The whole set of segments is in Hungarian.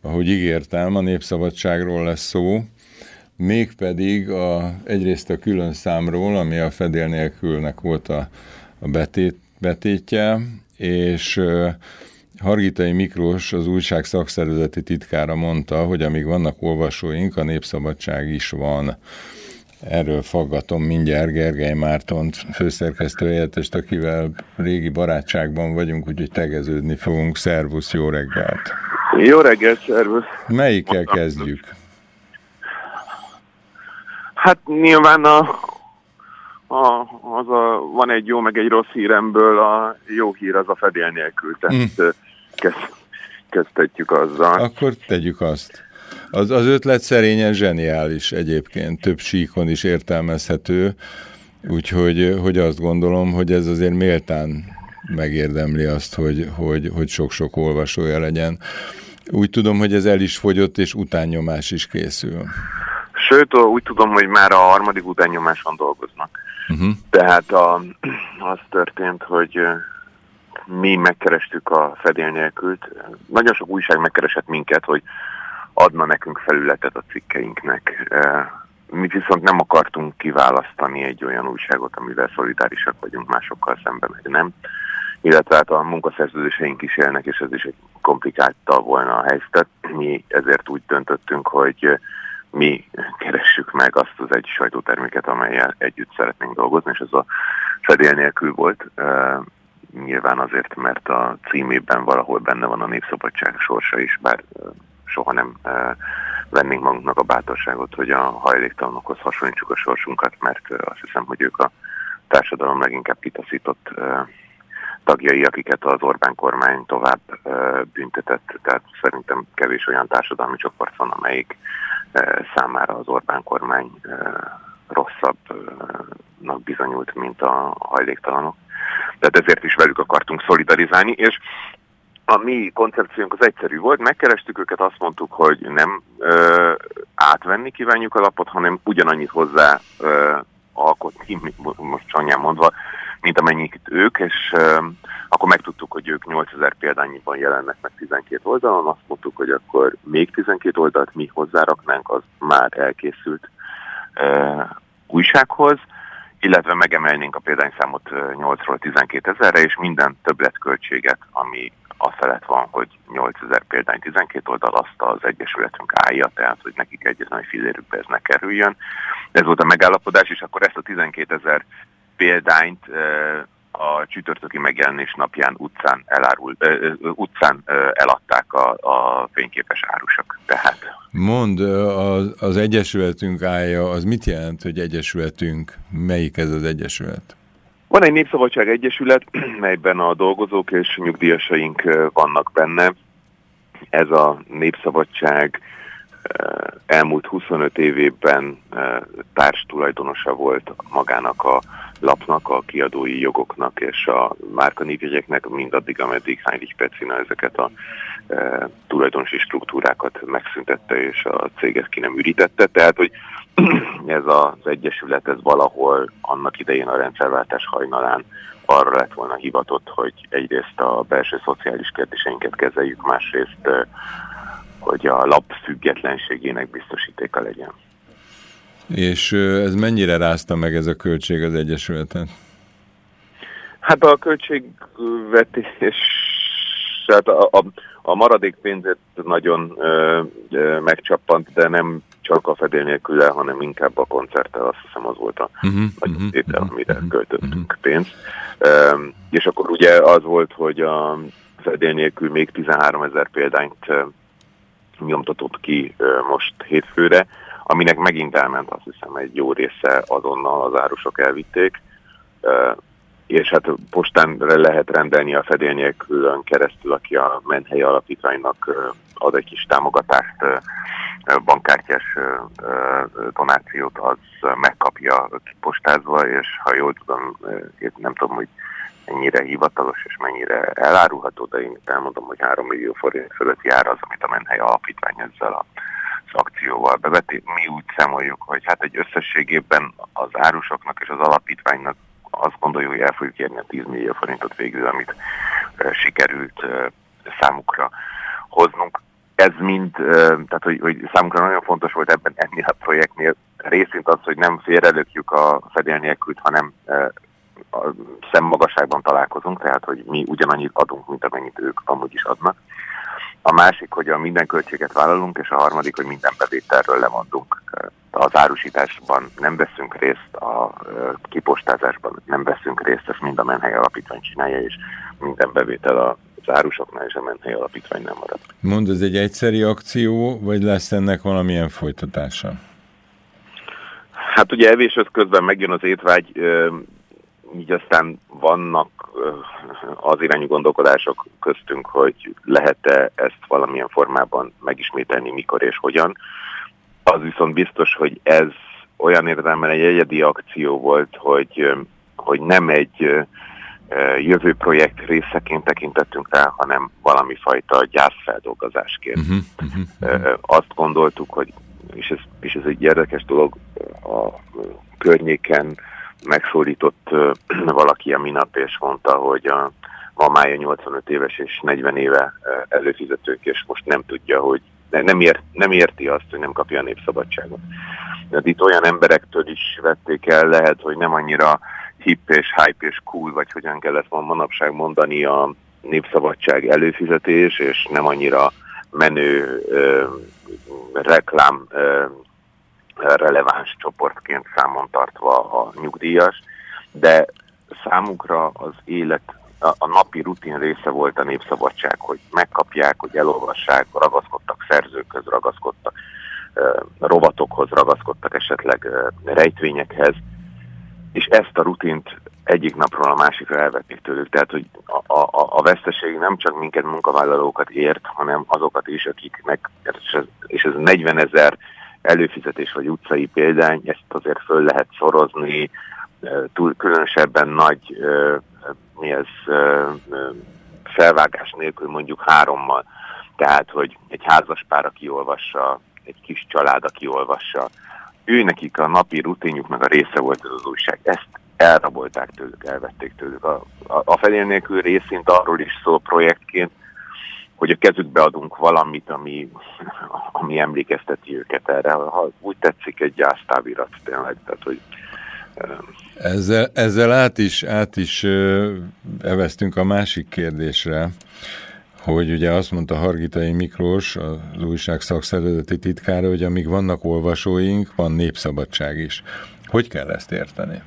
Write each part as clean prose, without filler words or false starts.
ahogy ígértem, a Népszabadságról lesz szó, mégpedig egyrészt a külön számról, ami a Fedél nélkülnek volt a betétje, és Hargitai Miklós, az újság szakszervezeti titkára mondta, hogy amíg vannak olvasóink, a Népszabadság is van. Erről faggatom mindjárt Gergely Mártont, főszerkesztő helyettest, akivel régi barátságban vagyunk, úgyhogy tegeződni fogunk. Szervusz, jó reggelt! Jó reggelt, szervusz! Melyikkel kezdjük? Hát nyilván van egy jó, meg egy rossz híremből, a jó hír az a Fedél nélkül, tehát kezdhetjük azzal. Akkor tegyük azt. Az ötlet szerényen zseniális egyébként, több síkon is értelmezhető, úgyhogy azt gondolom, hogy ez azért méltán megérdemli azt, hogy sok-sok olvasója legyen. Úgy tudom, hogy ez el is fogyott, és utánnyomás is készül. Sőt, úgy tudom, hogy már a harmadik utányomáson dolgoznak. Tehát az történt, hogy mi megkerestük a Fedél nélkült. Nagyon sok újság megkeresett minket, hogy adna nekünk felületet a cikkeinknek. Mi viszont nem akartunk kiválasztani egy olyan újságot, amivel szolidárisak vagyunk másokkal szemben, hogy nem. Illetve hát a munkaszerződéseink is élnek, és ez is egy komplikáltabb volna a helyzet. Mi ezért úgy döntöttünk, hogy mi keressük meg azt az egy sajtóterméket, amellyel együtt szeretnénk dolgozni, és ez a Fedél nélkül volt. Nyilván azért, mert a címében valahol benne van a Népszabadság sorsa is, bár soha nem vennénk magunknak a bátorságot, hogy a hajléktalanokhoz hasonlítsuk a sorsunkat, mert azt hiszem, hogy ők a társadalom leginkább kitaszított tagjai, akiket az Orbán kormány tovább büntetett. Tehát szerintem kevés olyan társadalmi csoport van, amelyik számára az Orbán kormány rosszabbnak bizonyult, mint a hajléktalanok. Tehát ezért is velük akartunk szolidarizálni, és a mi koncepciónk az egyszerű volt, megkerestük őket, azt mondtuk, hogy nem átvenni kívánjuk a lapot, hanem ugyanannyit hozzá alkotni, most csanyán mondva, mint amennyit ők, és akkor megtudtuk, hogy ők 8000 példányiban jelennek meg 12 oldalon, azt mondtuk, hogy akkor még 12 oldalt mi hozzáraknánk, az már elkészült újsághoz, illetve megemelnénk a példányszámot 8-ról 12 000-re, és minden többletköltséget, ami afelett van, hogy 8000 példány 12 oldal, azt az Egyesületünk állja, tehát hogy nekik egyetlen fillérükbe ez ne kerüljön. Ez volt a megállapodás, és akkor ezt a 12 000 példányt a csütörtöki megjelenés napján utcán eladták a fényképes árusok. Tehát. Mondd, az Egyesületünk állja, az mit jelent, hogy Egyesületünk? Melyik ez az Egyesület? Van egy Népszabadság Egyesület, melyben a dolgozók és nyugdíjasaink vannak benne. Ez a Népszabadság elmúlt 25 évében társtulajdonosa volt magának a lapnak, a kiadói jogoknak és a márkanévjegyeknek, mindaddig, ameddig Heinrich Petzina ezeket a tulajdonosi struktúrákat megszüntette és a céget ki nem ürítette. Tehát, hogy ez az Egyesület, ez valahol annak idején a rendszerváltás hajnalán arra lett volna hivatott, hogy egyrészt a belső szociális kérdéseinket kezeljük, másrészt, hogy a lap függetlenségének biztosítéka legyen. És ez mennyire rázta meg ez a költség az Egyesületet? Hát a költségvetés, hát a maradék pénzet nagyon megcsappant, de nem csak a Fedél nélkül, hanem inkább a koncerttel, azt hiszem az volt a nagy tétel, amire költöttünk pénzt. És akkor ugye az volt, hogy a Fedél nélkül még 13 000 példányt nyomtatott ki most hétfőre, aminek megint elment, azt hiszem, egy jó része azonnal az árusok elvitték, és hát postán lehet rendelni a Fedél nélkülön keresztül, aki a Menhely Alapítványnak ad egy kis támogatást, bankkártyás donációt, az megkapja postázva, és ha jól tudom, nem tudom, hogy mennyire hivatalos és mennyire elárulható, de én elmondom, hogy 3 millió forint fölötti ár az, amit a Menhely Alapítvány ezzel az akcióval beveti. Mi úgy számoljuk, hogy hát egy összességében az árusoknak és az alapítványnak azt gondoljuk, hogy el fogjuk érni a 10 millió forintot végül, amit sikerült számukra hoznunk. ez mind, tehát hogy számunkra nagyon fontos volt ennél a projektnél részint az, hogy nem félrelökjük a fedél nélkült, hanem a szemmagasságban találkozunk, tehát hogy mi ugyanannyit adunk, mint amennyit ők amúgy is adnak. A másik, hogy a minden költséget vállalunk, és a harmadik, hogy minden bevételről lemondunk. Az árusításban nem veszünk részt, a kipostázásban nem veszünk részt, ezt mind a Menhely Alapítvány csinálja, és minden bevétel az árusoknál és a Menhely Alapítvány nem marad. Mondd, ez egy egyszeri akció, vagy lesz ennek valamilyen folytatása? Hát ugye evés közben megjön az étvágy, így aztán vannak az irányú gondolkodások köztünk, hogy lehet-e ezt valamilyen formában megismételni, mikor és hogyan. Az viszont biztos, hogy ez olyan értelemben egy egyedi akció volt, hogy nem egy jövő projekt részeként tekintettünk rá, hanem valami fajta gyászfeldolgozásként. Azt gondoltuk, hogy, és ez egy érdekes dolog, a környéken megszólított valaki a minap, és mondta, hogy a mamája 85 éves és 40 éve előfizetők, és most nem tudja, hogy nem érti azt, hogy nem kapja a népszabadságot. De itt olyan emberektől is vették el, lehet, hogy nem annyira hip és hype és cool, vagy hogyan kell ezt manapság mondani, a népszabadság előfizetés, és nem annyira menő reklám releváns csoportként számon tartva a nyugdíjas, de számukra az élet, a napi rutin része volt a népszabadság, hogy megkapják, hogy elolvassák, ragaszkodtak szerzőkhöz, ragaszkodtak rovatokhoz, ragaszkodtak esetleg rejtvényekhez, és ezt a rutint egyik napról a másikra elvették tőlük. Tehát, hogy a veszteség nem csak minket munkavállalókat ért, hanem azokat is, akiknek, és ez 40 000 előfizetés vagy utcai példány, ezt azért föl lehet szorozni, különösebben nagy felvágás nélkül mondjuk 3-mal. Tehát, hogy egy házaspár, aki olvassa, egy kis család, aki olvassa, őnekik a napi rutinjuknak a része volt ez az újság. Ezt elrabolták tőlük, elvették tőlük. A fedél nélkül részint arról is szól projektként, hogy a kezükbe adunk valamit, ami emlékezteti őket erre. Ha úgy tetszik, egy gyásztávirat tényleg. Tehát, hogy Ezzel át is eveztünk a másik kérdésre, hogy ugye azt mondta Hargitai Miklós, az újság szakszervezeti titkára, hogy amíg vannak olvasóink, van népszabadság is. Hogy kell ezt érteni?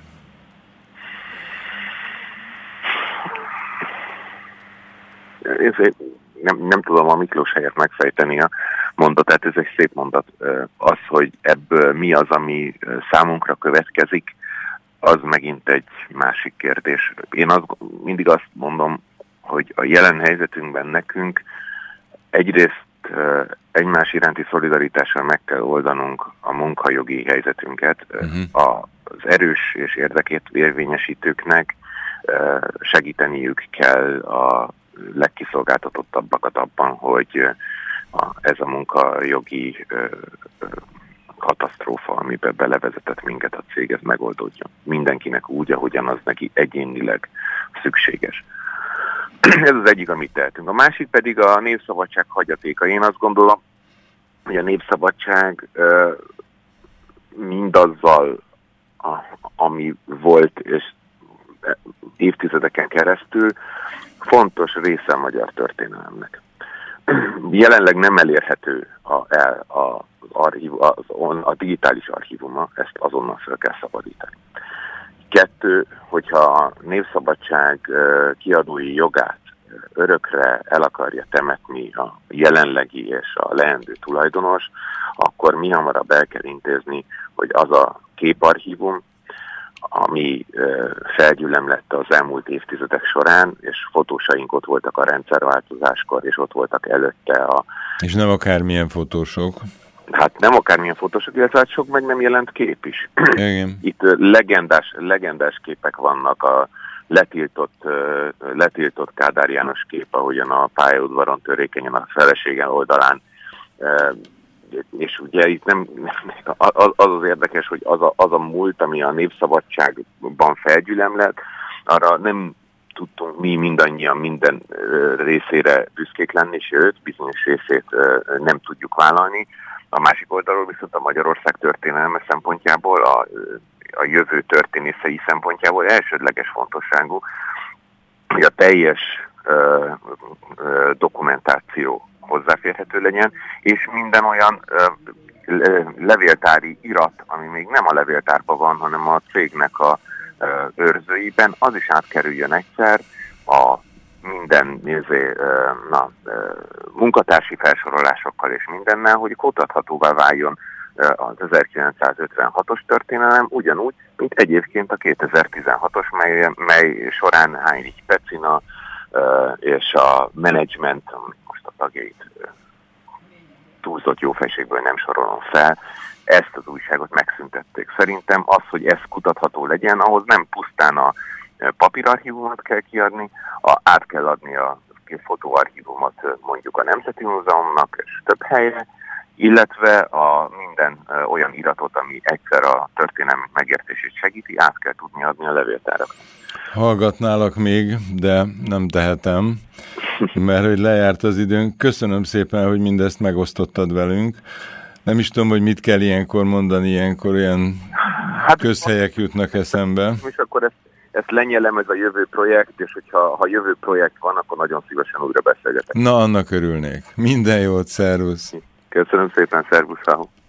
Nem tudom a Miklós helyett megfejteni a mondatát, ez egy szép mondat. Az, hogy ebből mi az, ami számunkra következik, az megint egy másik kérdés. Én mindig azt mondom, hogy a jelen helyzetünkben nekünk egyrészt egymás iránti szolidaritással meg kell oldanunk a munkajogi helyzetünket. Az erős és érdekét érvényesítőknek segíteniük kell a legkiszolgáltatottabbakat abban, hogy ez a munkajogi katasztrófa, amiben belevezetett minket a cég, ez megoldódjon. Mindenkinek úgy, ahogyan az neki egyénileg szükséges. Ez az egyik, amit tehetünk. A másik pedig a népszabadság hagyatéka. Én azt gondolom, hogy a népszabadság mindazzal, ami volt, és évtizedeken keresztül fontos része a magyar történelemnek. Jelenleg nem elérhető a digitális archívuma, ezt azonnal fel kell szabadítani. 2, hogyha a népszabadság kiadói jogát örökre el akarja temetni a jelenlegi és a leendő tulajdonos, akkor mi hamarabb el kell intézni, hogy az a képarchívum, ami felgyülemlett az elmúlt évtizedek során, és fotósaink ott voltak a rendszerváltozáskor, és ott voltak előtte És nem akármilyen fotósok. Hát nem akármilyen fotósok, illetve hát sok meg nem jelent kép is. Igen. Itt legendás képek vannak, a letiltott Kádár János kép, ahogyan a pályaudvaron törékenyen a felesége oldalán. És ugye itt nem az érdekes, hogy az a múlt, ami a népszabadságban felgyülemlett, arra nem tudtunk mi mindannyian minden részére büszkék lenni, sőt, bizonyos részét nem tudjuk vállalni. A másik oldalról viszont a Magyarország történelme szempontjából, a jövő történészei szempontjából elsődleges fontosságú, hogy a teljes dokumentáció hozzáférhető legyen, és minden olyan levéltári irat, ami még nem a levéltárban van, hanem a cégnek a őrzőiben, az is átkerüljön egyszer a minden munkatársi felsorolásokkal és mindennel, hogy kutathatóvá váljon az 1956-os történelem, ugyanúgy, mint egyébként a 2016-os, mely során Heinrich Pecina és a menedzsment, most a tagjait túlzott jófejségből nem sorolom fel, ezt az újságot megszüntették. Szerintem az, hogy ez kutatható legyen, ahhoz nem pusztán a papírarchívumot kell kiadni, át kell adni a fotóarchívumot mondjuk a Nemzeti Múzeumnak és több helyre, illetve a minden olyan iratot, ami egyszer a történelmi megértését segíti, át kell tudni adni a levéltáraknak. Hallgatnálak még, de nem tehetem, mert hogy lejárt az időnk. Köszönöm szépen, hogy mindezt megosztottad velünk. Nem is tudom, hogy mit kell ilyenkor mondani, ilyenkor olyan közhelyek jutnak eszembe. És akkor ezt lenyelem, ez a jövő projekt, és ha jövő projekt van, akkor nagyon szívesen újra beszélgetek. Na, annak örülnék. Minden jót, szervusz! Köszönöm szépen, szervusz!